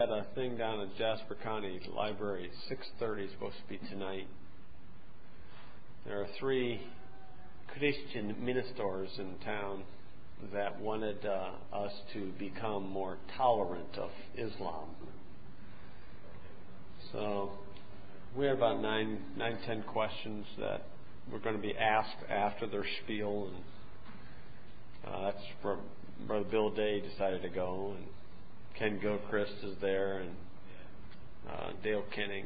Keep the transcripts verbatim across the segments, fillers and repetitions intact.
Had a thing down at Jasper County Library at six thirty, supposed to be tonight. There are three Christian ministers in town that wanted uh, us to become more tolerant of Islam. So we had about nine, nine, ten questions that were going to be asked after their spiel, and uh, that's where Brother Bill Day decided to go, and Ken Gilchrist is there, and uh, Dale Kenning.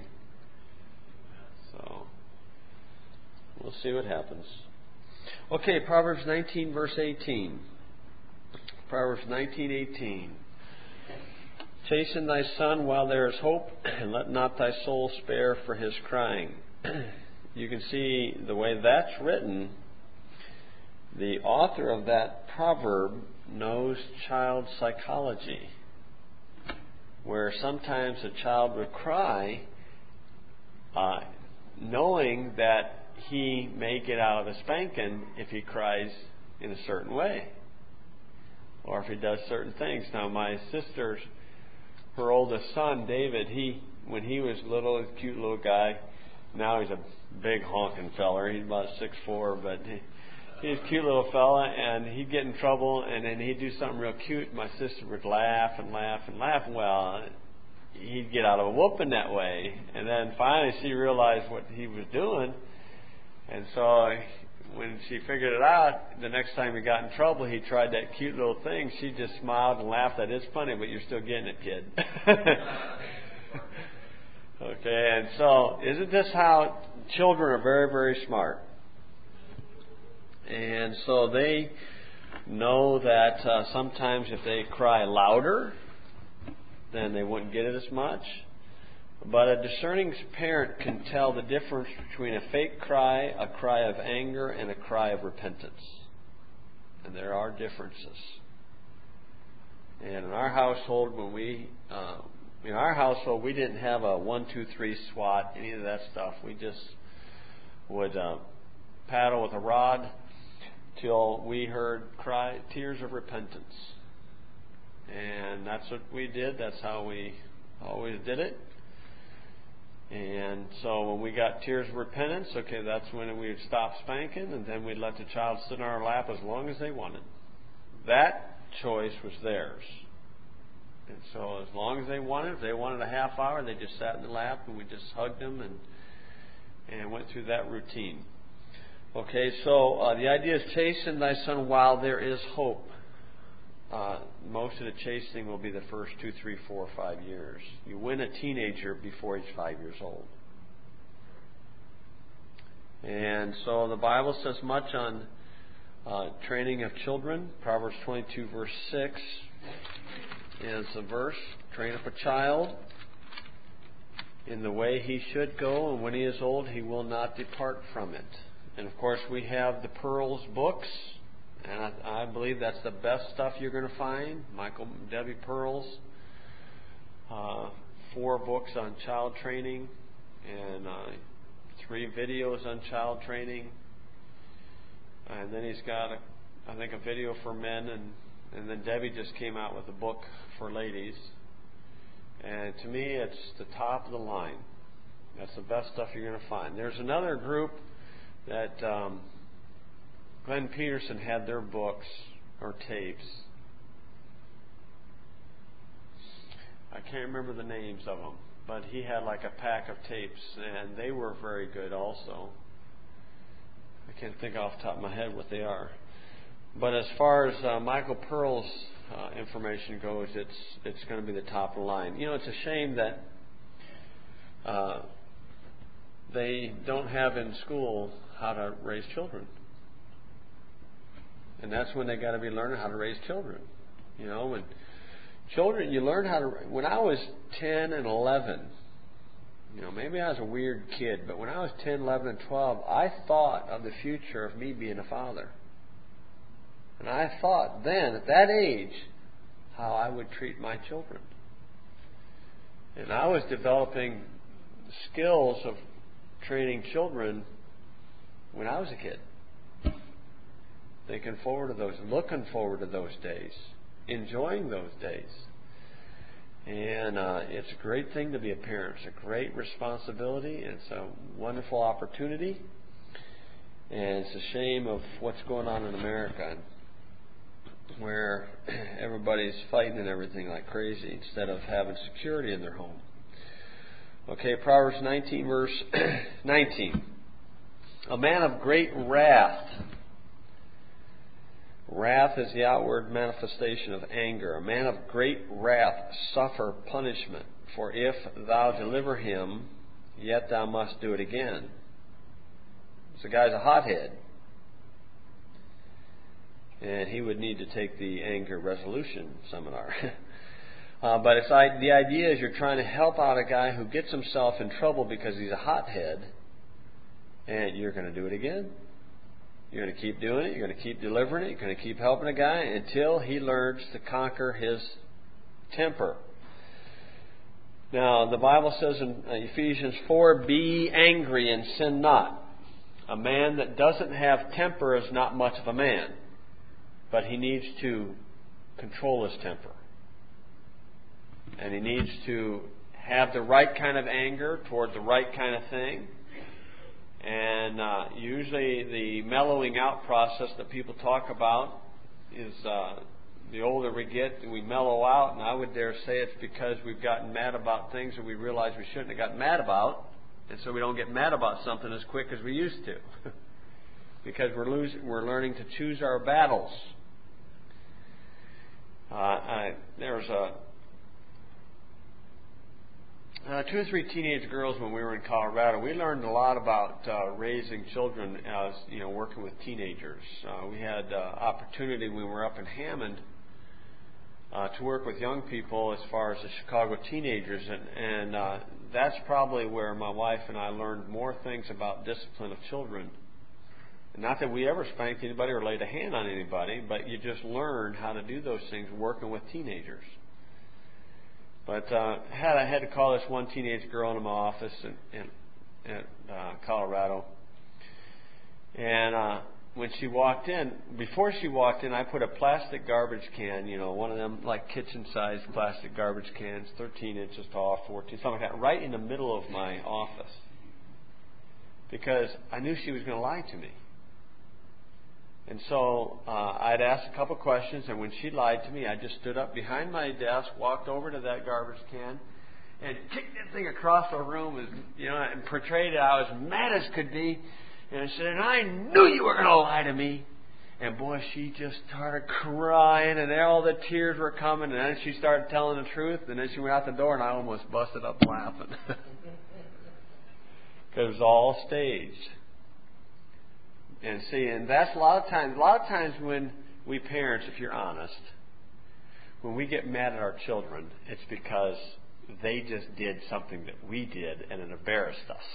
So we'll see what happens. Okay, Proverbs nineteen, verse eighteen. Proverbs nineteen, eighteen. Chasten thy son while there is hope, and let not thy soul spare for his crying. You can see the way that's written. The author of that proverb knows child psychology, where sometimes a child would cry uh, knowing that he may get out of a spanking if he cries in a certain way, or if he does certain things. Now, my sister's, her oldest son, David, he when he was little, a cute little guy. Now he's a big honking feller. He's about six foot four, but he, he's a cute little fella, and he'd get in trouble, and then he'd do something real cute. My sister would laugh and laugh and laugh. Well, he'd get out of a whooping that way. And then finally she realized what he was doing, and so when she figured it out, the next time he got in trouble, he tried that cute little thing. She just smiled and laughed. That is funny, but you're still getting it, kid. Okay, and so isn't this how children are very, very smart? And so they know that uh, sometimes if they cry louder, then they wouldn't get it as much. But a discerning parent can tell the difference between a fake cry, a cry of anger, and a cry of repentance. And there are differences. And in our household, when we, uh, in our household, we didn't have a one, two, three SWAT, any of that stuff. We just would uh, paddle with a rod till we heard cry, tears of repentance. And that's what we did. That's how we always did it. And so when we got tears of repentance, okay, that's when we would stop spanking, and then we'd let the child sit in our lap as long as they wanted. That choice was theirs. And so as long as they wanted, if they wanted a half hour, they just sat in the lap, and we just hugged them and and went through that routine. Okay, so uh, the idea is chasten thy son while there is hope. Uh, most of the chastening will be the first two, three, four, five years. You win a teenager before he's five years old. And so the Bible says much on uh, training of children. Proverbs twenty-two, verse six is a verse. Train up a child in the way he should go, and when he is old, he will not depart from it. And of course, we have the Pearls books. And I, I believe that's the best stuff you're going to find. Michael and Debbie Pearls, uh, four books on child training, and uh, three videos on child training. And then he's got, a, I think, a video for men, and, and then Debbie just came out with a book for ladies. And to me, it's the top of the line. That's the best stuff you're going to find. There's another group that Um, Glenn Peterson had their books or tapes. I can't remember the names of them, but he had like a pack of tapes, and they were very good also. I can't think off the top of my head what they are. But as far as uh, Michael Pearl's uh, information goes, it's it's going to be the top of the line. You know, it's a shame that uh, they don't have in school how to raise children. And that's when they got to be learning how to raise children. You know, when children, you learn how to. When I was ten and eleven, you know, maybe I was a weird kid, but when I was ten, eleven, and twelve, I thought of the future of me being a father. And I thought then, at that age, how I would treat my children. And I was developing skills of training children when I was a kid. Thinking forward to those, looking forward to those days, enjoying those days. And uh, it's a great thing to be a parent. It's a great responsibility. It's a wonderful opportunity. And it's a shame of what's going on in America, where everybody's fighting and everything like crazy instead of having security in their home. Okay, Proverbs nineteen, verse nineteen. A man of great wrath. Wrath is the outward manifestation of anger. A man of great wrath suffer punishment. For if thou deliver him, yet thou must do it again. So the guy's a hothead. And he would need to take the anger resolution seminar. uh, but it's like, the idea is you're trying to help out a guy who gets himself in trouble because he's a hothead. And you're going to do it again. You're going to keep doing it. You're going to keep delivering it. You're going to keep helping a guy until he learns to conquer his temper. Now, the Bible says in Ephesians four, be angry and sin not. A man that doesn't have temper is not much of a man. But he needs to control his temper. And he needs to have the right kind of anger toward the right kind of thing. And uh, usually the mellowing out process that people talk about is uh, the older we get, we mellow out. And I would dare say it's because we've gotten mad about things that we realize we shouldn't have gotten mad about. And so we don't get mad about something as quick as we used to. Because we're losing, we're learning to choose our battles. Uh, I, there's a Uh, two or three teenage girls when we were in Colorado. We learned a lot about uh, raising children as, you know, working with teenagers. Uh, we had uh, opportunity when we were up in Hammond uh, to work with young people as far as the Chicago teenagers, and, and uh, that's probably where my wife and I learned more things about discipline of children. Not that we ever spanked anybody or laid a hand on anybody, but you just learn how to do those things working with teenagers. But uh, had I had to call this one teenage girl into my office in, in, in uh, Colorado, and uh, when she walked in, before she walked in, I put a plastic garbage can, you know, one of them like kitchen-sized plastic garbage cans, thirteen inches tall, fourteen, something like that, right in the middle of my office, because I knew she was going to lie to me. And so uh, I'd asked a couple questions, and when she lied to me, I just stood up behind my desk, walked over to that garbage can, and kicked that thing across the room, as, you know, and portrayed it. I was mad as could be, and I said, "And I knew you were going to lie to me." And boy, she just started crying, and all the tears were coming, and then she started telling the truth, and then she went out the door, and I almost busted up laughing because it was all staged. And see, and that's a lot of times, a lot of times when we parents, if you're honest, when we get mad at our children, it's because they just did something that we did and it embarrassed us.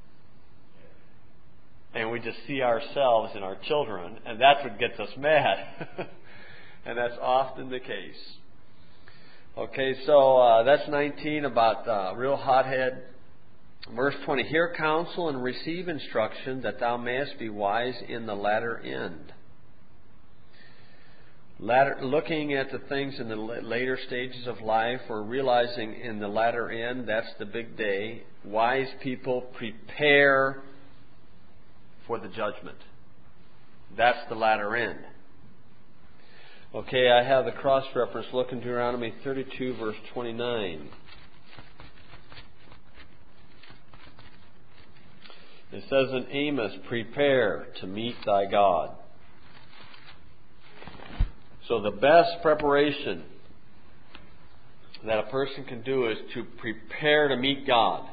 And we just see ourselves in our children, and that's what gets us mad. And that's often the case. Okay, so uh, that's nineteen about uh, real hothead. Verse twenty, hear counsel and receive instruction that thou mayest be wise in the latter end. Latter, looking at the things in the later stages of life, or realizing in the latter end, that's the big day. Wise people prepare for the judgment. That's the latter end. Okay, I have the cross-reference. Look in Deuteronomy thirty-two, verse twenty-nine. It says in Amos, prepare to meet thy God. So the best preparation that a person can do is to prepare to meet God.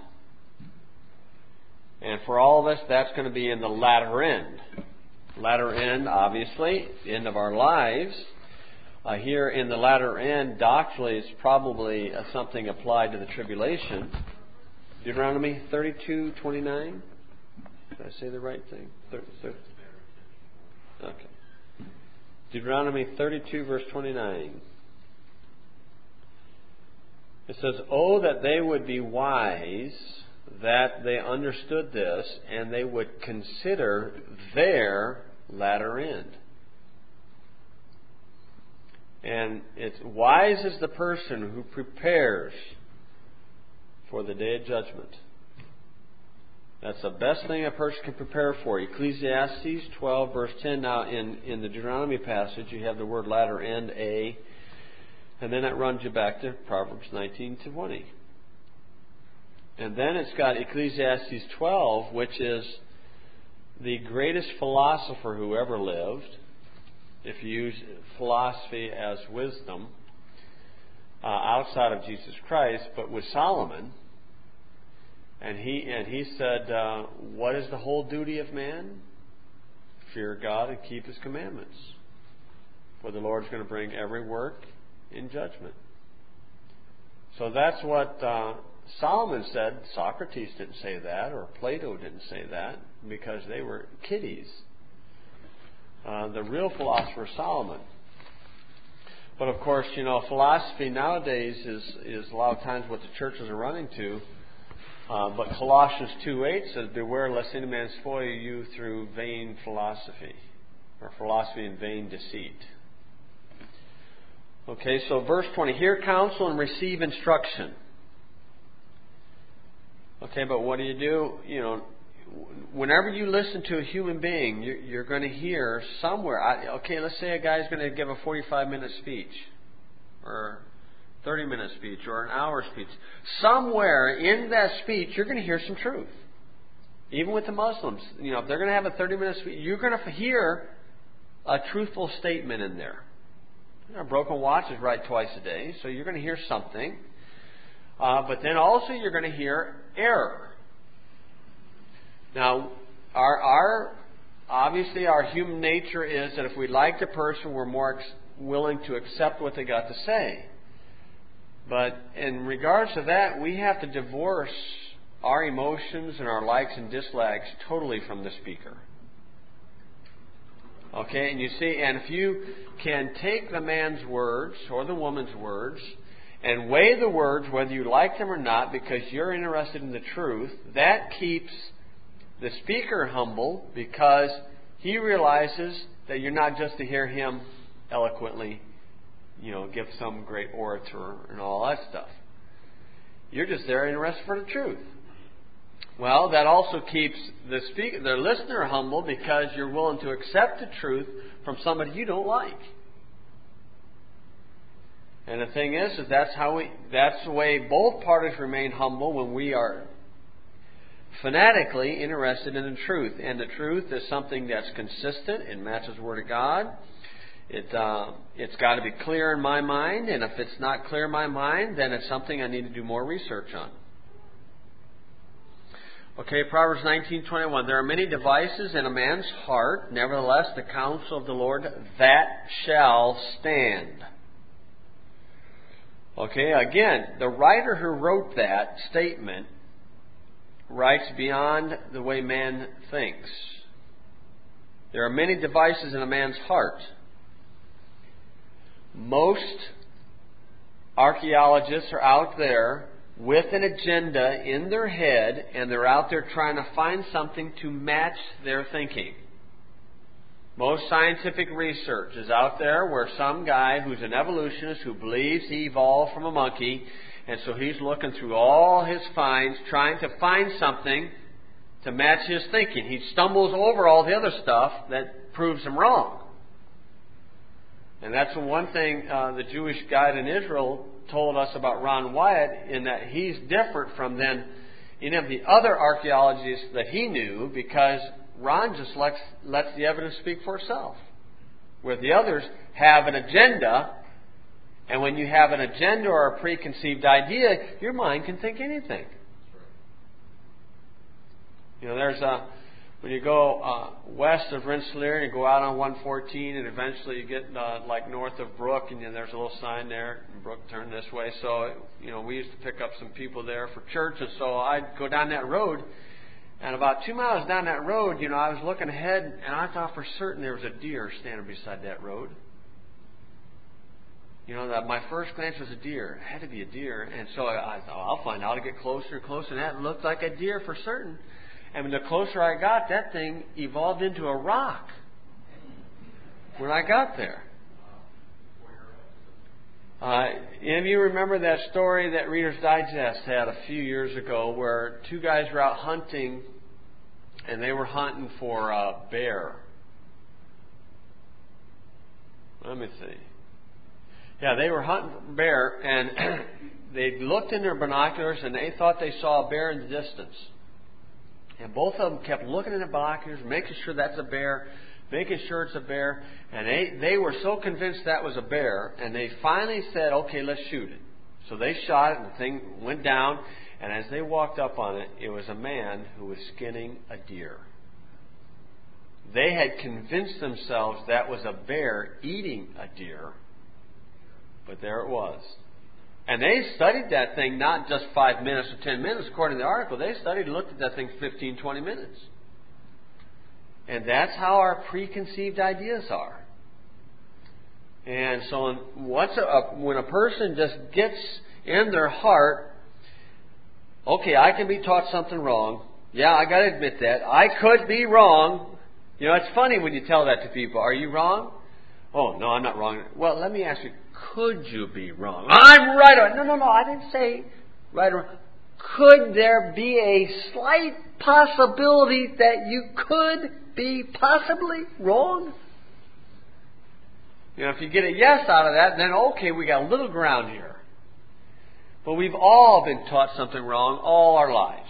And for all of us, that's going to be in the latter end. Latter end, obviously, the end of our lives. Uh, here in the latter end, doctrinally, it's probably uh, something applied to the tribulation. Deuteronomy thirty-two twenty-nine. Did I say the right thing? thirty, thirty. Okay. Deuteronomy thirty-two, verse twenty-nine. It says, "Oh, that they would be wise, that they understood this, and they would consider their latter end." And it's wise is the person who prepares for the day of judgment. That's the best thing a person can prepare for. Ecclesiastes twelve, verse ten. Now, in, in the Deuteronomy passage, you have the word latter end, a, and then that runs you back to Proverbs nineteen twenty. And then it's got Ecclesiastes twelve, which is the greatest philosopher who ever lived, if you use philosophy as wisdom, uh, outside of Jesus Christ, but with Solomon. And he and he said, uh, what is the whole duty of man? Fear God and keep His commandments. For the Lord is going to bring every work in judgment. So that's what uh, Solomon said. Socrates didn't say that, or Plato didn't say that, because they were kiddies. Uh, the real philosopher, Solomon. But of course, you know, philosophy nowadays is, is a lot of times what the churches are running to. Uh, but Colossians two eight says, beware lest any man spoil you through vain philosophy, or philosophy in vain deceit. Okay, so verse twenty, hear counsel and receive instruction. Okay, but what do you do? You know, whenever you listen to a human being, you're, you're going to hear somewhere. I, okay, let's say a guy's going to give a forty-five minute speech, or thirty minute speech, or an hour speech. Somewhere in that speech, you're going to hear some truth. Even with the Muslims, you know, if they're going to have a thirty minute speech, you're going to hear a truthful statement in there. You know, a broken watch is right twice a day, so you're going to hear something. Uh, but then also you're going to hear error. Now, our, our obviously our human nature is that if we liked a person, we're more ex- willing to accept what they got to say. But in regards to that, we have to divorce our emotions and our likes and dislikes totally from the speaker. Okay, and you see, and if you can take the man's words or the woman's words and weigh the words whether you like them or not because you're interested in the truth, that keeps the speaker humble because he realizes that you're not just to hear him eloquently, you know, give some great orator and all that stuff. You're just there interested for the truth. Well, that also keeps the speaker, the listener humble because you're willing to accept the truth from somebody you don't like. And the thing is, is that's how we, that's the way both parties remain humble when we are fanatically interested in the truth. And the truth is something that's consistent. It matches the Word of God. It, uh, it's got to be clear in my mind. And if it's not clear in my mind, then it's something I need to do more research on. Okay, Proverbs nineteen twenty-one. There are many devices in a man's heart. Nevertheless, the counsel of the Lord, that shall stand. Okay, again, the writer who wrote that statement writes beyond the way man thinks. There are many devices in a man's heart. Most archaeologists are out there with an agenda in their head, and they're out there trying to find something to match their thinking. Most scientific research is out there where some guy who's an evolutionist who believes he evolved from a monkey, and so he's looking through all his finds, trying to find something to match his thinking. He stumbles over all the other stuff that proves him wrong. And that's the one thing uh, the Jewish guide in Israel told us about Ron Wyatt, in that he's different from then any of the other archaeologists that he knew, because Ron just lets, lets the evidence speak for itself. Where the others have an agenda, and when you have an agenda or a preconceived idea, your mind can think anything. You know, there's a, when you go uh, west of Rensselaer, you go out on one fourteen, and eventually you get uh, like north of Brook, and you know, there's a little sign there, Brook, turn this way. So, you know, we used to pick up some people there for church, and so I'd go down that road. And about two miles down that road, you know, I was looking ahead, and I thought for certain there was a deer standing beside that road. You know, that my first glance was a deer. It had to be a deer. And so I, I thought, I'll find out. I'll get closer and closer, and that looked like a deer for certain. And the closer I got, that thing evolved into a rock when I got there. Uh, any of you remember that story that Reader's Digest had a few years ago where two guys were out hunting and they were hunting for a bear? Let me see. Yeah, they were hunting for a bear, and they looked in their binoculars and they thought they saw a bear in the distance. And both of them kept looking in the binoculars, making sure that's a bear, making sure it's a bear. And they, they were so convinced that was a bear, and they finally said, okay, let's shoot it. So they shot it, and the thing went down. And as they walked up on it, it was a man who was skinning a deer. They had convinced themselves that was a bear eating a deer, but there it was. And they studied that thing not just five minutes or ten minutes, according to the article. They studied and looked at that thing fifteen, twenty minutes. And that's how our preconceived ideas are. And so what's a, when a person just gets in their heart, okay, I can be taught something wrong. Yeah, I got to admit that. I could be wrong. You know, it's funny when you tell that to people. Are you wrong? Oh, no, I'm not wrong. Well, let me ask you, could you be wrong? I'm right. Or, no, no, no, I didn't say right or wrong. Could there be a slight possibility that you could be possibly wrong? You know, if you get a yes out of that, then okay, we got a little ground here. But we've all been taught something wrong all our lives.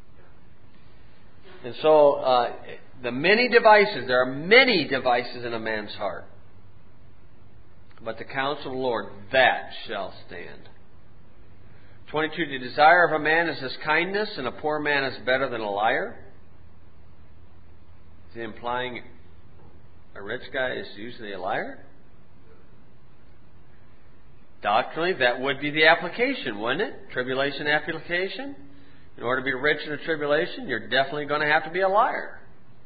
And so, uh, the many devices, there are many devices in a man's heart. But the counsel of the Lord, that shall stand. twenty-two, the desire of a man is his kindness, and a poor man is better than a liar. Is he implying a rich guy is usually a liar? Doctrinally, that would be the application, wouldn't it? Tribulation application. In order to be rich in a tribulation, you're definitely going to have to be a liar.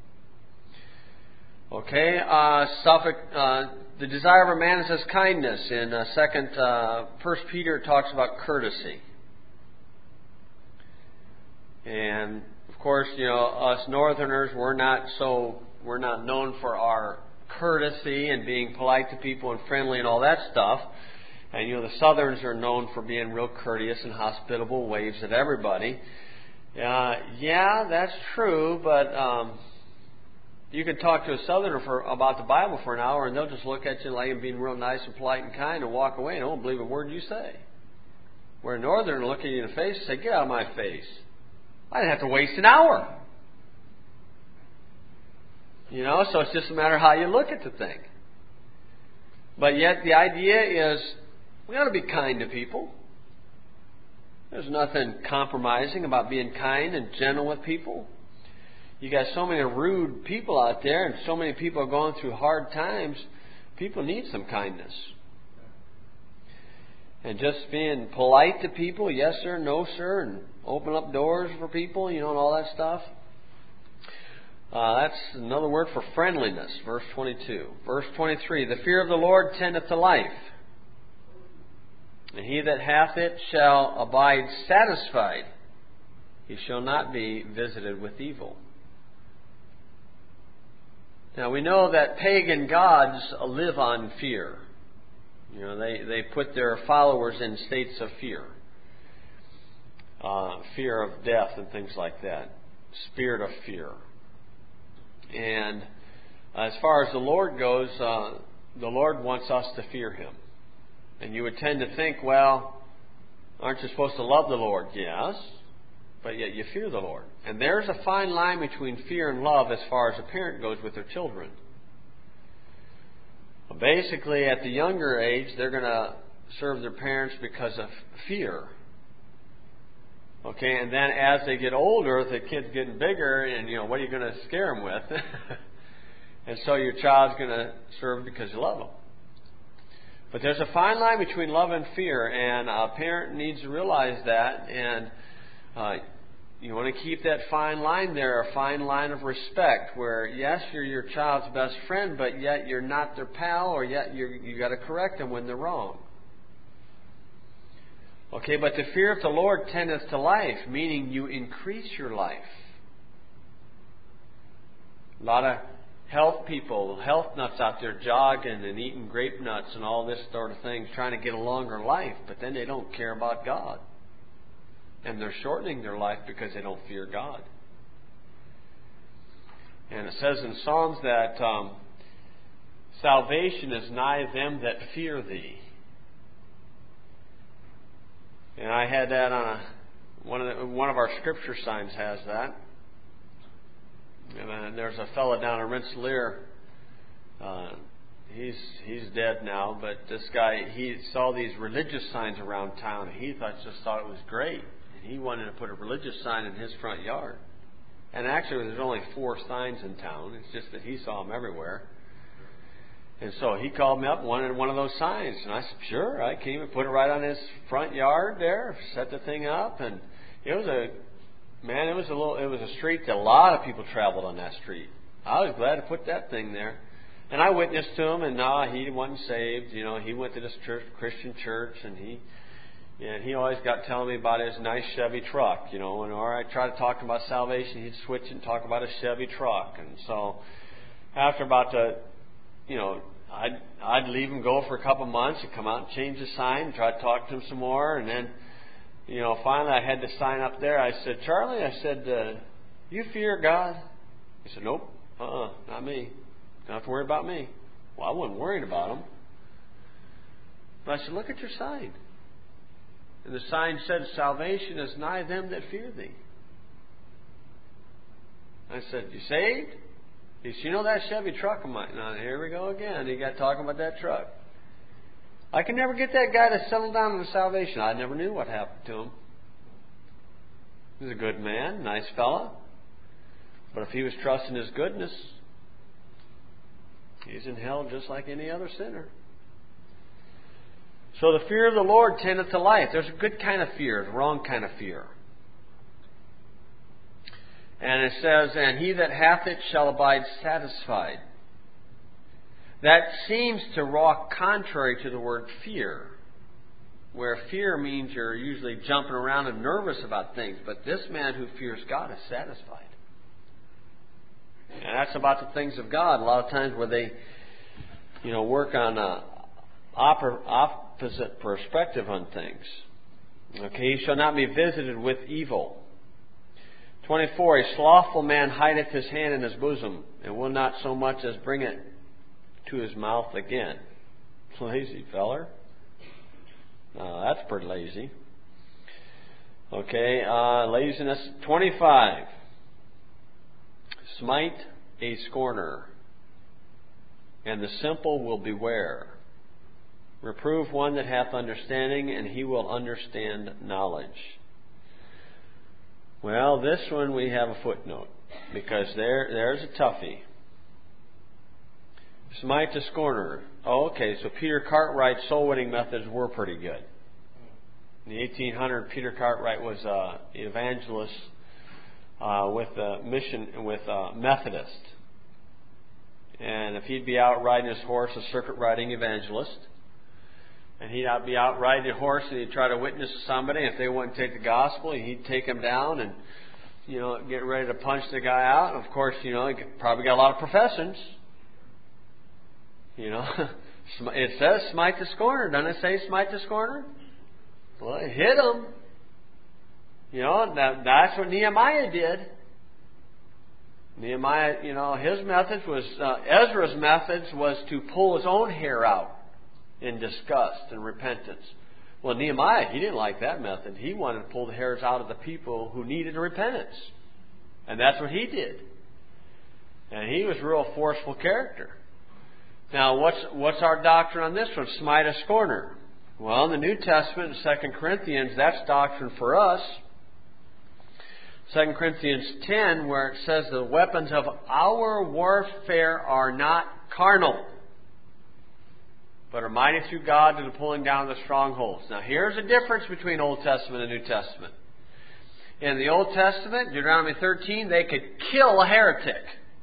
Okay, uh, Suffolk, uh, the desire of a man is his kindness. In uh, second, uh, First Peter it talks about courtesy. And of course, you know, us Northerners, we're not so we're not known for our courtesy and being polite to people and friendly and all that stuff. And you know, the Southerns are known for being real courteous and hospitable, waves at everybody. Uh, yeah, that's true, but um, you can talk to a Southerner for, about the Bible for an hour, and they'll just look at you like being real nice and polite and kind and walk away and don't believe a word you say. Where a Northerner will look at you in the face and say, get out of my face. I didn't have to waste an hour. You know, so it's just a matter of how you look at the thing. But yet the idea is we ought to be kind to people. There's nothing compromising about being kind and gentle with people. You got so many rude people out there, and so many people are going through hard times. People need some kindness. And just being polite to people, yes sir, no sir, and open up doors for people, you know, and all that stuff. Uh, that's another word for friendliness, verse twenty-two. Verse twenty-three, the fear of the Lord tendeth to life, and he that hath it shall abide satisfied. He shall not be visited with evil. Now we know that pagan gods live on fear. You know, they, they put their followers in states of fear. Uh, fear of death and things like that. Spirit of fear. And as far as the Lord goes, uh, the Lord wants us to fear Him. And you would tend to think, well, aren't you supposed to love the Lord? Yes, but yet you fear the Lord. And there's a fine line between fear and love as far as a parent goes with their children. Well, basically, at the younger age, they're going to serve their parents because of fear. Okay, and then as they get older, the kid's getting bigger, and you know, what are you going to scare them with? And so your child's going to serve because you love them. But there's a fine line between love and fear, and a parent needs to realize that. And uh, you want to keep that fine line there, a fine line of respect, where yes, you're your child's best friend, but yet you're not their pal, or yet you're, you got to correct them when they're wrong. Okay, but the fear of the Lord tendeth to life, meaning you increase your life. A lot of health people, health nuts out there jogging and eating grape nuts and all this sort of things, trying to get a longer life, but then they don't care about God. And they're shortening their life because they don't fear God. And it says in Psalms that um, salvation is nigh them that fear Thee. And I had that on a, one of the, one of our scripture signs has that. And uh, there's a fellow down in Rensselaer. Uh, he's he's dead now, but this guy, he saw these religious signs around town, and he thought just thought it was great. And he wanted to put a religious sign in his front yard. And actually, there's only four signs in town. It's just that he saw them everywhere. And so he called me up and wanted one of those signs. And I said, sure. I came and put it right on his front yard there, set the thing up. And it was a, man, it was a little, it was a street that a lot of people traveled on that street. I was glad to put that thing there. And I witnessed to him, and no, he wasn't saved. You know, he went to this church, Christian church, and he, and he always got telling me about his nice Chevy truck, you know. And or I tried to talk to him about salvation, he'd switch and talk about his Chevy truck. And so after about the, you know, I'd, I'd leave him go for a couple months and come out and change the sign and try to talk to him some more. And then, you know, finally I had the sign up there. I said, Charlie, I said, uh, you fear God? He said, nope, uh-uh, not me. Don't have to worry about me. Well, I wasn't worried about him. But I said, look at your sign. And the sign said, salvation is nigh them that fear Thee. I said, you saved? He said, you know that Chevy truck of mine? Now, here we go again. He got talking about that truck. I could never get that guy to settle down on the salvation. I never knew what happened to him. He was a good man, nice fella. But if he was trusting his goodness, he's in hell just like any other sinner. So the fear of the Lord tendeth to life. There's a good kind of fear, the wrong kind of fear. And it says, and he that hath it shall abide satisfied. That seems to walk contrary to the word fear, where fear means you're usually jumping around and nervous about things. But this man who fears God is satisfied. And that's about the things of God. A lot of times where they, you know, work on a opposite perspective on things. Okay, he shall not be visited with evil. twenty-four, a slothful man hideth his hand in his bosom, and will not so much as bring it to his mouth again. Lazy feller. Uh, that's pretty lazy. Okay, uh, laziness. twenty-five, smite a scorner, and the simple will beware. Reprove one that hath understanding, and he will understand knowledge. Well, this one we have a footnote, because there there's a toughie. Smite the scorner. Oh, okay, so Peter Cartwright's soul-winning methods were pretty good. In the eighteen hundred, Peter Cartwright was an evangelist uh, with a mission with a Methodist. And if he'd be out riding his horse, a circuit-riding evangelist, and he'd be out riding a horse and he'd try to witness to somebody. If they wouldn't take the gospel, he'd take them down and, you know, get ready to punch the guy out. And of course, you know, he probably got a lot of professions. You know, it says smite the scorner. Doesn't it say smite the scorner? Well, it hit him. You know, that, that's what Nehemiah did. Nehemiah, you know, his methods was, uh, Ezra's methods was to pull his own hair out in disgust and repentance. Well, Nehemiah, he didn't like that method. He wanted to pull the hairs out of the people who needed repentance. And that's what he did. And he was a real forceful character. Now, what's what's our doctrine on this one? Smite a scorner. Well, in the New Testament, in Second Corinthians, that's doctrine for us. Second Corinthians ten, where it says the weapons of our warfare are not carnal, but are mighty through God to the pulling down of the strongholds. Now, here's the difference between Old Testament and New Testament. In the Old Testament, Deuteronomy thirteen, they could kill a heretic.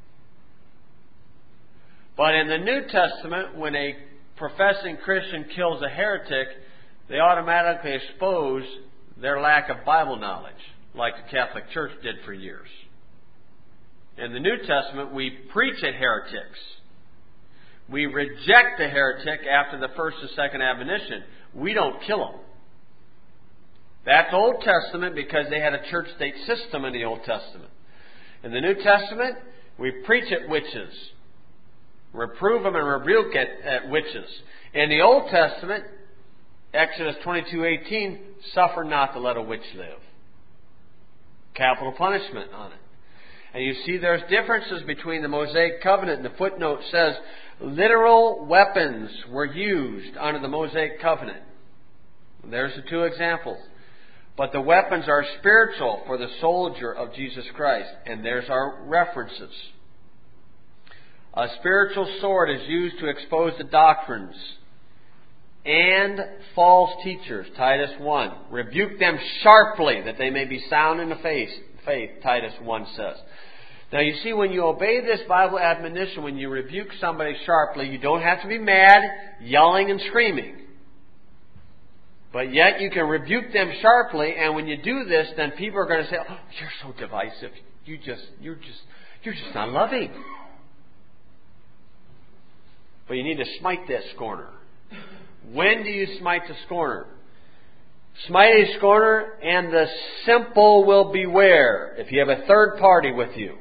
But in the New Testament, when a professing Christian kills a heretic, they automatically expose their lack of Bible knowledge, like the Catholic Church did for years. In the New Testament, we preach at heretics. We reject the heretic after the first and second admonition. We don't kill them. That's Old Testament because they had a church-state system in the Old Testament. In the New Testament, we preach at witches. Reprove them and rebuke at, at witches. In the Old Testament, Exodus twenty-two eighteen, suffer not to let a witch live. Capital punishment on it. And you see there's differences between the Mosaic covenant, and the footnote says literal weapons were used under the Mosaic covenant. There's the two examples. But the weapons are spiritual for the soldier of Jesus Christ. And there's our references. A spiritual sword is used to expose the doctrines and false teachers, Titus one. Rebuke them sharply that they may be sound in the faith, faith, Titus one says. Now you see, when you obey this Bible admonition, when you rebuke somebody sharply, you don't have to be mad, yelling and screaming. But yet you can rebuke them sharply, and when you do this, then people are going to say, "Oh, you're so divisive. You just, you're just, you're just not loving." But you need to smite that scorner. When do you smite the scorner? Smite a scorner, and the simple will beware. If you have a third party with you.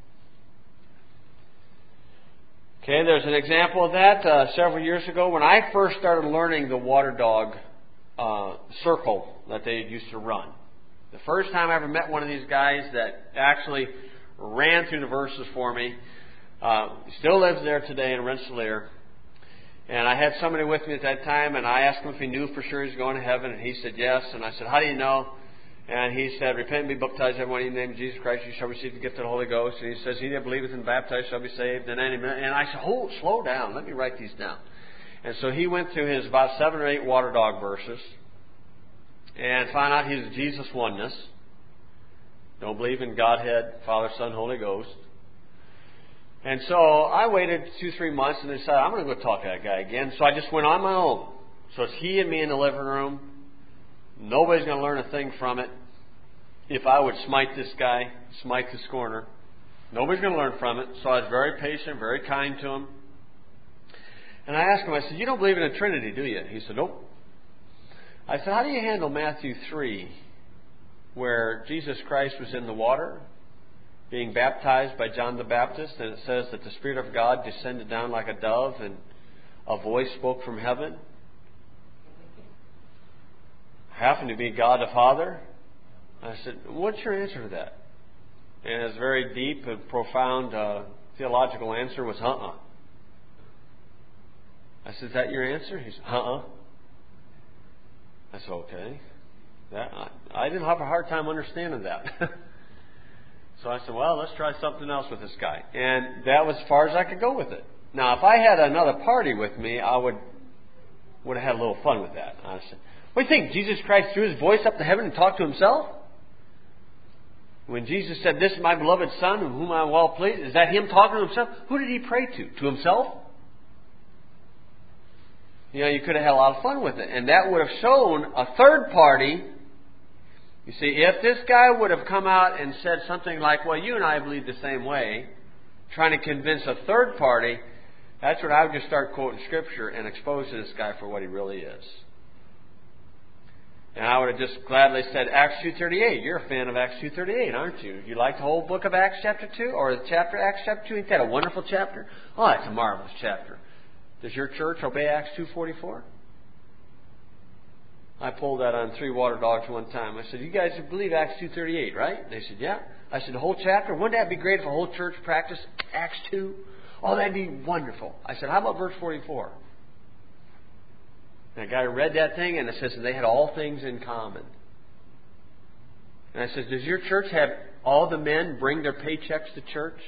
Okay, there's an example of that uh, several years ago when I first started learning the water dog uh, circle that they used to run. The first time I ever met one of these guys that actually ran through the verses for me. Uh, he still lives there today in Rensselaer. And I had somebody with me at that time, and I asked him if he knew for sure he was going to heaven, and he said yes. And I said, "How do you know?" And he said, "Repent and be baptized, everyone in the name of Jesus Christ, you shall receive the gift of the Holy Ghost." And he says, "He that believeth and baptized shall be saved." And, any minute. And I said, "Hold, slow down. Let me write these down." And so he went through his about seven or eight water dog verses and found out he's a Jesus oneness. Don't believe in Godhead, Father, Son, Holy Ghost. And so I waited two, three months and decided I'm going to go talk to that guy again. So I just went on my own. So it's he and me in the living room. Nobody's going to learn a thing from it. If I would smite this guy, smite the scorner, nobody's going to learn from it. So I was very patient, very kind to him. And I asked him, I said, "You don't believe in a Trinity, do you?" He said, "Nope." I said, "How do you handle Matthew three, where Jesus Christ was in the water, being baptized by John the Baptist, and it says that the Spirit of God descended down like a dove and a voice spoke from heaven? Happened to be God the Father?" I said, "What's your answer to that?" And his very deep and profound uh, theological answer was, "Uh-uh." I said, "Is that your answer?" He said, "Uh-uh." I said, "Okay." That, I, I didn't have a hard time understanding that. So I said, "Well, let's try something else with this guy." And that was as far as I could go with it. Now, if I had another party with me, I would would have had a little fun with that. I said, "What do you think? Jesus Christ threw his voice up to heaven and talked to himself? When Jesus said, 'This is my beloved Son, in whom I am well pleased,' is that him talking to himself? Who did he pray to? To himself?" You know, you could have had a lot of fun with it. And that would have shown a third party. You see, if this guy would have come out and said something like, "Well, you and I believe the same way," trying to convince a third party, that's when I would just start quoting Scripture and exposing this guy for what he really is. And I would have just gladly said, "Acts two thirty-eight. You're a fan of Acts two thirty-eight, aren't you? You like the whole book of Acts chapter two? Or the chapter Acts chapter two? Isn't that a wonderful chapter? Oh, it's a marvelous chapter. Does your church obey Acts two forty-four? I pulled that on three water dogs one time. I said, "You guys believe Acts two thirty-eight, right?" They said, "Yeah." I said, "The whole chapter? Wouldn't that be great if a whole church practiced Acts two? Oh, that'd be wonderful." I said, "How about verse forty-four? And the guy read that thing, and it says that they had all things in common. And I said, "Does your church have all the men bring their paychecks to church?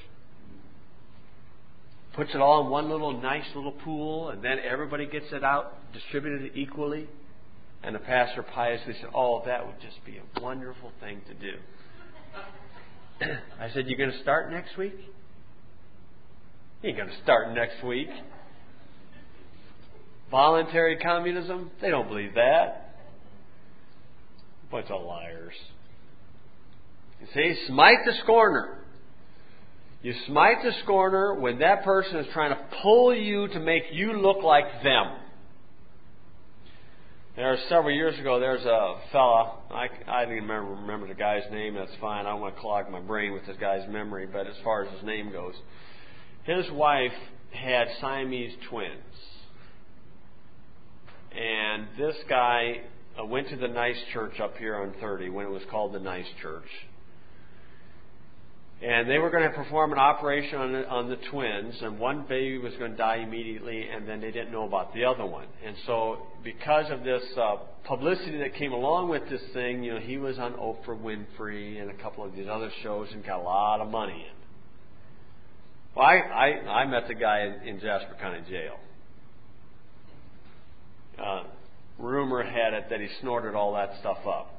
Puts it all in one little nice little pool, and then everybody gets it out, distributed it equally?" And the pastor piously said, "Oh, that would just be a wonderful thing to do." I said, "You going to start next week?" "You ain't going to start next week." Voluntary communism? They don't believe that. Bunch of liars. You see, smite the scorner. You smite the scorner when that person is trying to pull you to make you look like them. There was several years ago, there's a fella, I, I didn't remember, remember the guy's name, that's fine. I don't want to clog my brain with this guy's memory, but as far as his name goes, his wife had Siamese twins. And this guy uh, went to the Nice Church up here on thirty when it was called the Nice Church. And they were going to perform an operation on the, on the twins, and one baby was going to die immediately, and then they didn't know about the other one. And so, because of this uh, publicity that came along with this thing, you know, he was on Oprah Winfrey and a couple of these other shows and got a lot of money in. Well, I, I, I met the guy in, in Jasper County Jail. Uh, rumor had it that he snorted all that stuff up.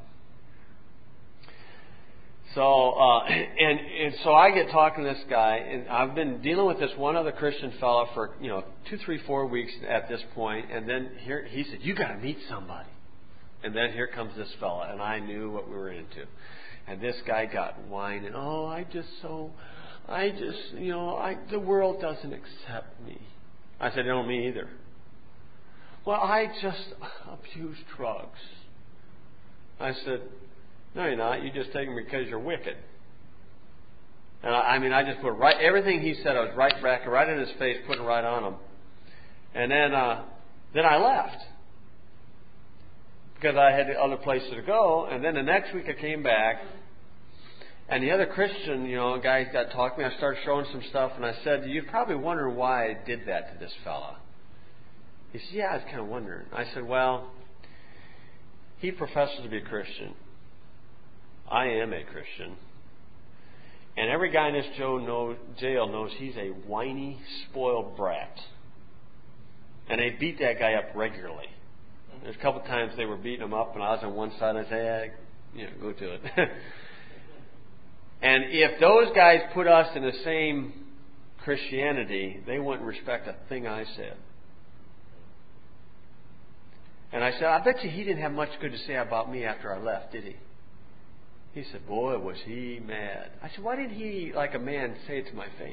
So, uh, and, and so I get talking to this guy, and I've been dealing with this one other Christian fella for, you know, two, three, four weeks at this point, and then here he said, "You got to meet somebody." And then here comes this fella, and I knew what we were into. And this guy got whining, "Oh, I just so, I just, you know, I the world doesn't accept me." I said, "No, me either." "Well, I just abuse drugs." I said, "No, you're not. You just take them because you're wicked." And I, I mean, I just put right everything he said. I was right back, right in his face, putting right on him. And then, uh, then I left because I had other places to go. And then the next week I came back, and the other Christian, you know, guy got talking to me. I started showing some stuff, and I said, "You're probably wondering why I did that to this fella." He said, "Yeah, I was kind of wondering." I said, "Well, he professes to be a Christian. I am a Christian. And every guy in this jail knows he's a whiny, spoiled brat. And they beat that guy up regularly. There's a couple of times they were beating him up, and I was on one side, and I said, "Hey, you know, go to it." And if those guys put us in the same Christianity, they wouldn't respect a thing I said. And I said, "I bet you he didn't have much good to say about me after I left, did he?" He said, "Boy, was he mad." I said, "Why didn't he, like a man, say it to my face?"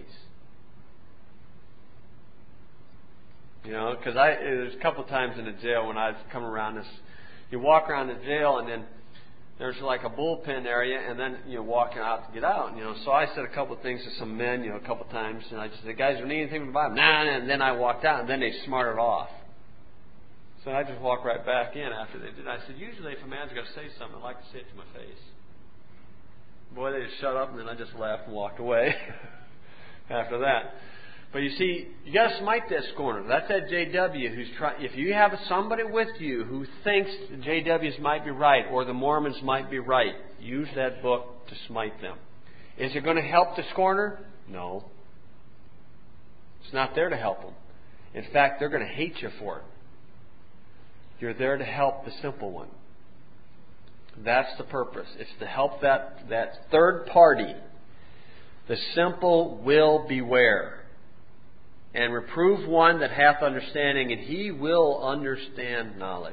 You know, because I there's a couple of times in the jail when I was coming around this, you walk around the jail and then there's like a bullpen area, and then you're walking out to get out. You know, so I said a couple of things to some men, you know, a couple of times, and I just said, "Guys, do you need anything from the Bible?" Nah, nah, and then I walked out, and then they smarted off. So I just walked right back in after they did. I said, "Usually if a man's going to say something, I'd like to say it to my face." Boy, they just shut up, and then I just laughed and walked away after that. But you see, you got to smite that scorner. That's that J W who's trying. If you have somebody with you who thinks the J Ws might be right or the Mormons might be right, use that book to smite them. Is it going to help the scorner? No. It's not there to help them. In fact, they're going to hate you for it. You're there to help the simple one. That's the purpose. It's to help that, that third party. The simple will beware. And reprove one that hath understanding, and he will understand knowledge.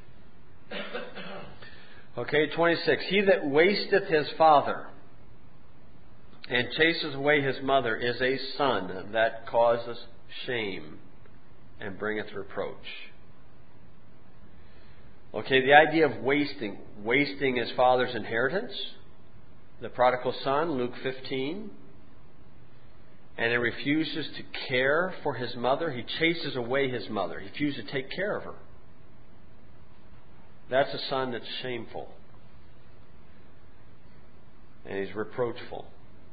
Okay, twenty-six. He that wasteth his father and chases away his mother is a son that causeth shame and bringeth reproach. Okay, the idea of wasting. Wasting his father's inheritance. The prodigal son, Luke fifteen. And he refuses to care for his mother. He chases away his mother. He refuses to take care of her. That's a son that's shameful. And he's reproachful.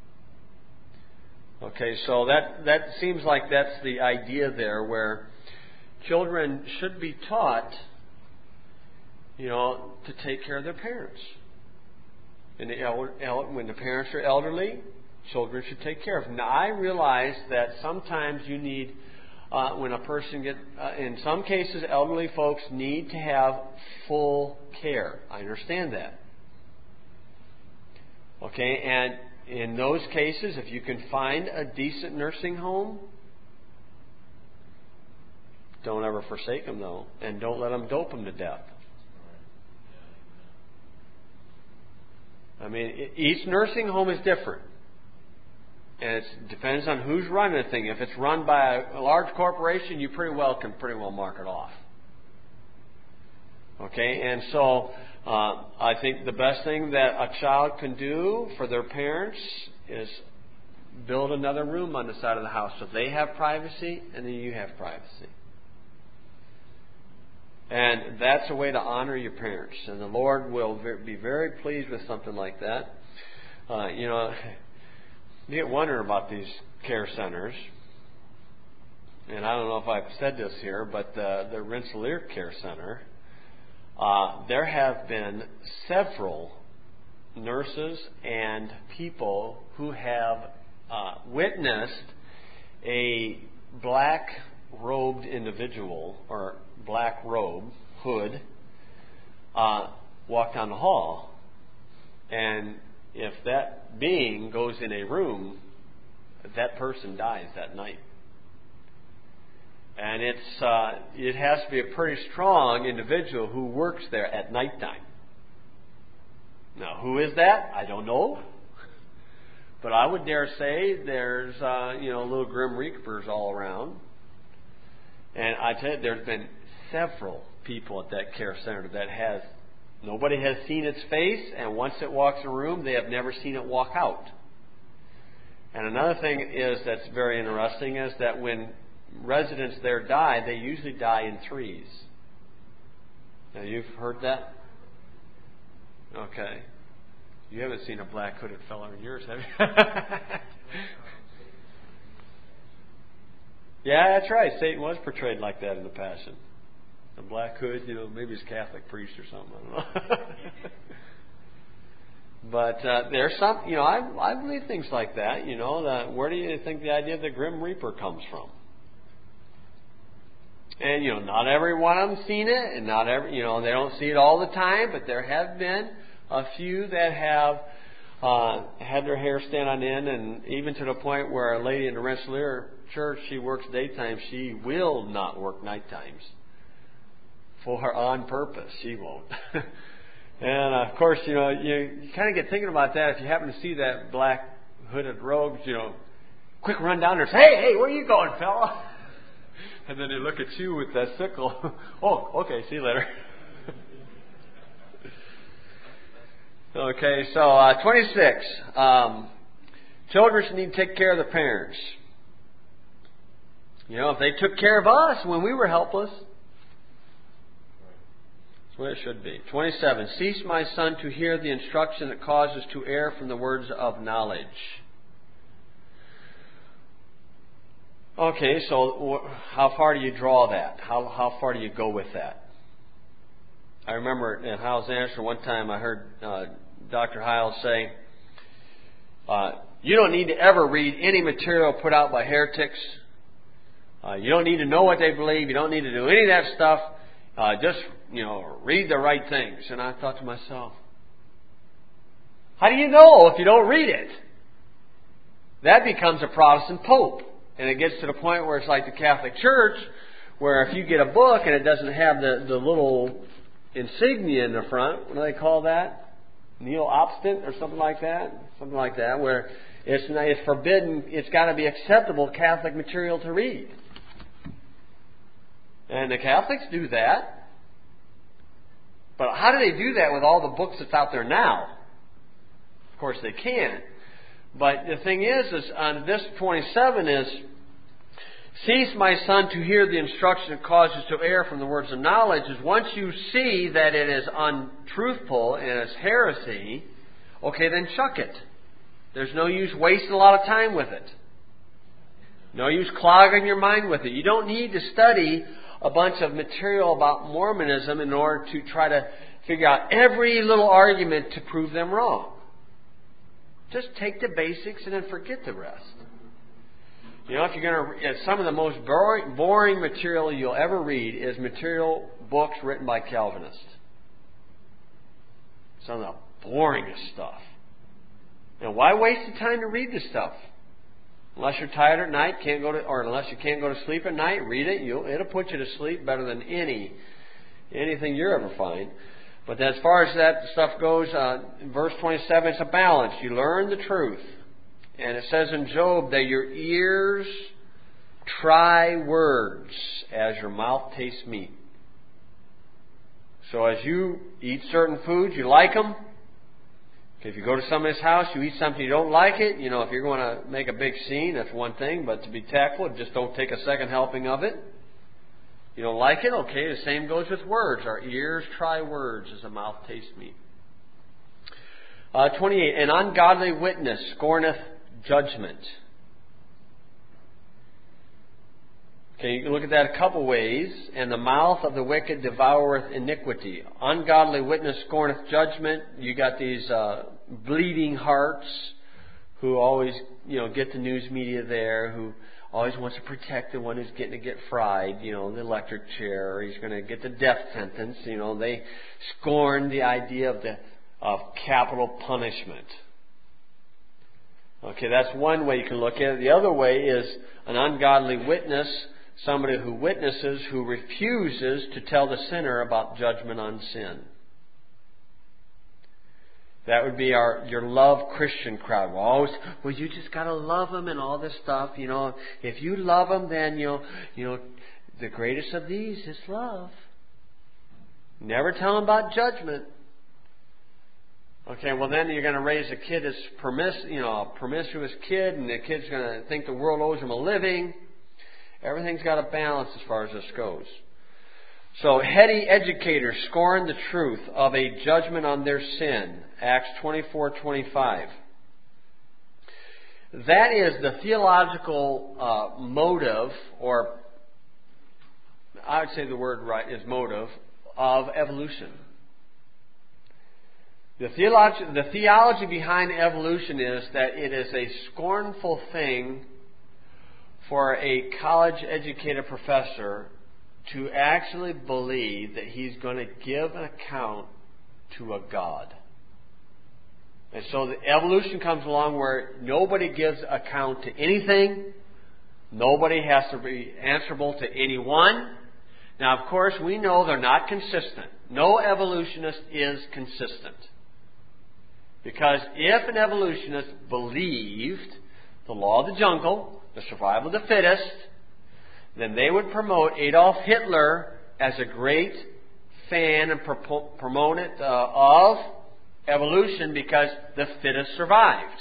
Okay, so that, that seems like that's the idea there, where children should be taught, you know, to take care of their parents. And the elder, when the parents are elderly, children should take care of them. Now, I realize that sometimes you need, uh, when a person gets, uh, in some cases, elderly folks need to have full care. I understand that. Okay, and in those cases, if you can find a decent nursing home, don't ever forsake them, though, and don't let them dope them to death. I mean, each nursing home is different. And it depends on who's running the thing. If it's run by a large corporation, you pretty well can pretty well mark it off. Okay, and so uh, I think the best thing that a child can do for their parents is build another room on the side of the house so they have privacy and then you have privacy. And that's a way to honor your parents. And the Lord will be very pleased with something like that. Uh, you know, you get wondering about these care centers. And I don't know if I've said this here, but the, the Rensselaer Care Center, uh, there have been several nurses and people who have uh, witnessed a black-robed individual, or black robe, hood, uh, walk down the hall. And if that being goes in a room, that person dies that night. And it's uh, it has to be a pretty strong individual who works there at nighttime. Now, who is that? I don't know. But I would dare say there's uh, you know little grim reapers all around. And I tell you, there's been several people at that care center that has nobody has seen its face, and once it walks a room, they have never seen it walk out. And another thing is that's very interesting is that when residents there die, they usually die in threes. Now, you've heard that? Okay. You haven't seen a black hooded fellow in years, have you? Yeah, that's right. Satan was portrayed like that in the Passion. A black hood, you know, maybe he's a Catholic priest or something. I don't know. But uh, there's some, you know, I, I believe things like that. You know, that, where do you think the idea of the Grim Reaper comes from? And, you know, not every one of them seen it, and not every, you know, they don't see it all the time, but there have been a few that have uh, had their hair stand on end, and even to the point where a lady in the Rensselaer church, she works daytime, she will not work night times. For her on purpose, she won't. And uh, of course, you know, you, you kind of get thinking about that if you happen to see that black hooded robes, you know, quick run down there and say, hey, hey, where are you going, fella? And then they look at you with that sickle. Oh, okay, see you later. Okay, so uh, twenty-six. Um, children need to take care of the parents. You know, if they took care of us when we were helpless, that's the way it should be. twenty-seven. Cease, my son, to hear the instruction that causes to err from the words of knowledge. Okay, so how far do you draw that? How how far do you go with that? I remember at Hyles Answer one time I heard uh, Doctor Hyles say, uh, you don't need to ever read any material put out by heretics. Uh, you don't need to know what they believe. You don't need to do any of that stuff. Uh, just, you know, read the right things. And I thought to myself, how do you know if you don't read it? That becomes a Protestant pope. And it gets to the point where it's like the Catholic Church, where if you get a book and it doesn't have the, the little insignia in the front, what do they call that? Neo-obstinate or something like that? Something like that, where it's, it's forbidden, it's got to be acceptable Catholic material to read. And the Catholics do that. But how do they do that with all the books that's out there now? Of course they can. But the thing is, is on this twenty-seven is, cease, my son, to hear the instruction that causes to err from the words of knowledge, is once you see that it is untruthful and it's heresy, okay, then chuck it. There's no use wasting a lot of time with it. No use clogging your mind with it. You don't need to study a bunch of material about Mormonism in order to try to figure out every little argument to prove them wrong. Just take the basics and then forget the rest. You know, if you're going to, some of the most boring, boring material you'll ever read is material books written by Calvinists. Some of the boringest stuff. Now, why waste the time to read this stuff? Unless you're tired at night, can't go to, or unless you can't go to sleep at night, read it. You'll, it'll put you to sleep better than any anything you ever find. But as far as that stuff goes, uh, in verse twenty-seven, it's a balance. You learn the truth. And it says in Job that your ears try words as your mouth tastes meat. So as you eat certain foods, you like them. If you go to somebody's house, you eat something, you don't like it. You know, if you're going to make a big scene, that's one thing. But to be tactful, just don't take a second helping of it. You don't like it? Okay, the same goes with words. Our ears try words as a mouth tastes meat. Uh, twenty-eight, an ungodly witness scorneth judgment. Okay, you can look at that a couple ways. And the mouth of the wicked devoureth iniquity. Ungodly witness scorneth judgment. You got these uh, bleeding hearts who always, you know, get the news media there, who always wants to protect the one who's getting to get fried, you know, the electric chair, or he's going to get the death sentence. You know, they scorn the idea of the of capital punishment. Okay, that's one way you can look at it. The other way is an ungodly witness, somebody who witnesses, who refuses to tell the sinner about judgment on sin. That would be our your love Christian crowd. We're always, well, you just got to love them and all this stuff. You know, if you love them, then you know, you know, the greatest of these is love. Never tell them about judgment. Okay, well then you're going to raise a kid that's permiss, you know, a promiscuous kid, and the kid's going to think the world owes him a living. Everything's got a balance as far as this goes. So heady educators scorn the truth of a judgment on their sin. Acts twenty-four twenty-five. That is the theological uh, motive, or I would say the word right is motive, of evolution. The theology, the theology behind evolution is that it is a scornful thing for a college-educated professor to actually believe that he's going to give an account to a God. And so the evolution comes along where nobody gives account to anything. Nobody has to be answerable to anyone. Now, of course, we know they're not consistent. No evolutionist is consistent. Because if an evolutionist believed the law of the jungle, the survival of the fittest, then they would promote Adolf Hitler as a great fan and proponent uh, of evolution because the fittest survived.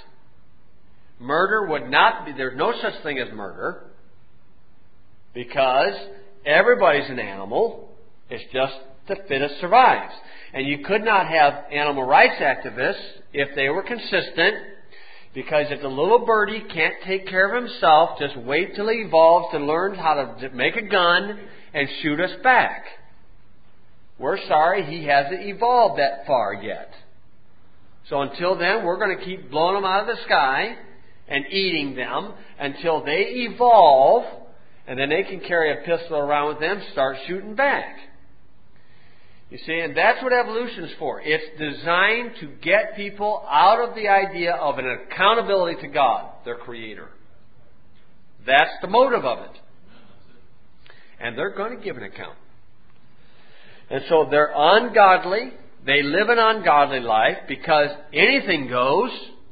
Murder would not be, there's no such thing as murder because everybody's an animal. It's just the fittest survives. And you could not have animal rights activists if they were consistent, because if the little birdie can't take care of himself, just wait till he evolves to learn how to make a gun and shoot us back. We're sorry he hasn't evolved that far yet. So until then, we're going to keep blowing them out of the sky and eating them until they evolve, and then they can carry a pistol around with them and start shooting back. You see, and that's what evolution is for. It's designed to get people out of the idea of an accountability to God, their Creator. That's the motive of it. And they're going to give an account. And so they're ungodly. They live an ungodly life because anything goes.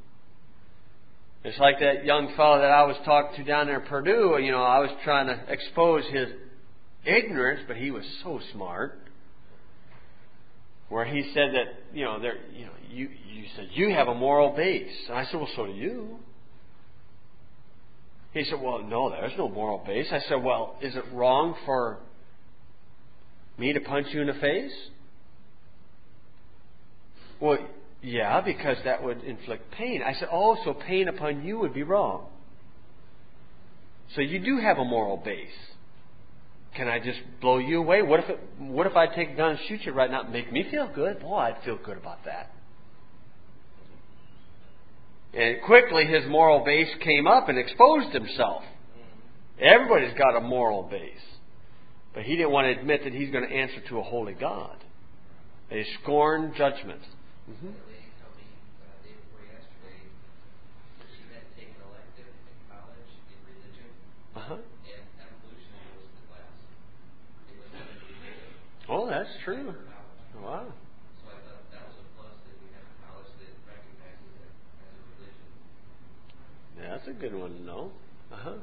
It's like that young fellow that I was talking to down there in Purdue. You know, I was trying to expose his ignorance, but he was so smart. Where he said that, you know, there, you know, you, you said you have a moral base. And I said, well, so do you. He said, well, no, there's no moral base. I said, well, is it wrong for me to punch you in the face? Well, yeah, because that would inflict pain. I said, oh, so pain upon you would be wrong. So you do have a moral base. Can I just blow you away? What if it, what if I take a gun and shoot you right now and make me feel good? Boy, I'd feel good about that. And quickly his moral base came up and exposed himself. Everybody's got a moral base. But he didn't want to admit that he's going to answer to a holy God. They scorn judgment. Mm-hmm. Uh-huh. Oh, that's true. Wow. So I thought that was a plus that we have a college that recognizes it as a religion. that's a good one to know. Uh huh.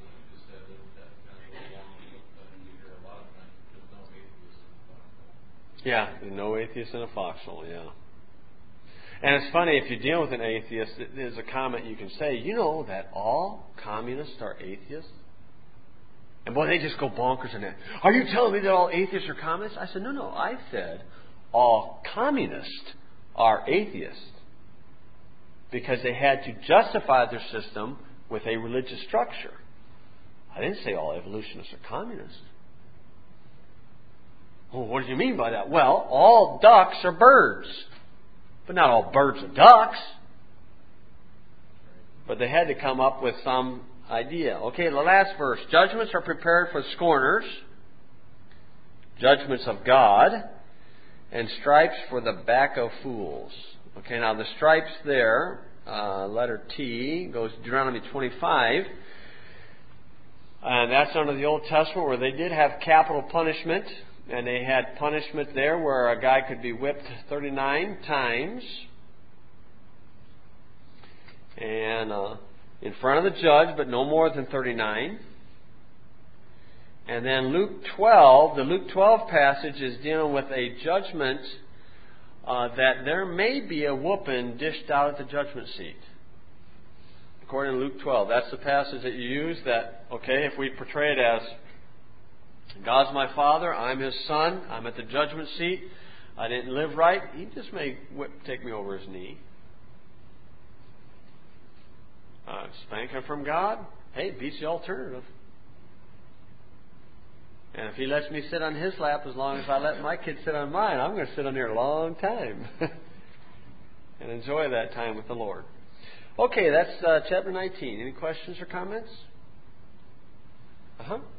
Yeah, no atheist in a foxhole, yeah. And it's funny, if you deal with an atheist, there's a comment you can say, you know that all communists are atheists? And boy, they just go bonkers in that. Are you telling me that all atheists are communists? I said, no, no, I said all communists are atheists. Because they had to justify their system with a religious structure. I didn't say all evolutionists are communists. Well, what do you mean by that? Well, all ducks are birds. But not all birds are ducks. But they had to come up with some idea. Okay, the last verse. Judgments are prepared for scorners. Judgments of God. And stripes for the back of fools. Okay, now the stripes there, uh, letter T, goes to Deuteronomy twenty-five. And that's under the Old Testament where they did have capital punishment. And they had punishment there where a guy could be whipped thirty-nine times. And uh, in front of the judge, but no more than thirty-nine. And then Luke twelve, the Luke twelve passage is dealing with a judgment uh, that there may be a whooping dished out at the judgment seat. According to Luke twelve. That's the passage that you use that, okay, if we portray it as God's my Father, I'm His Son, I'm at the judgment seat, I didn't live right, He just may whip, take me over His knee. Uh, spanking from God, hey, beats the alternative. And if He lets me sit on His lap as long as I let my kids sit on mine, I'm going to sit on there a long time. And enjoy that time with the Lord. Okay, that's uh, chapter nineteen. Any questions or comments? Uh-huh.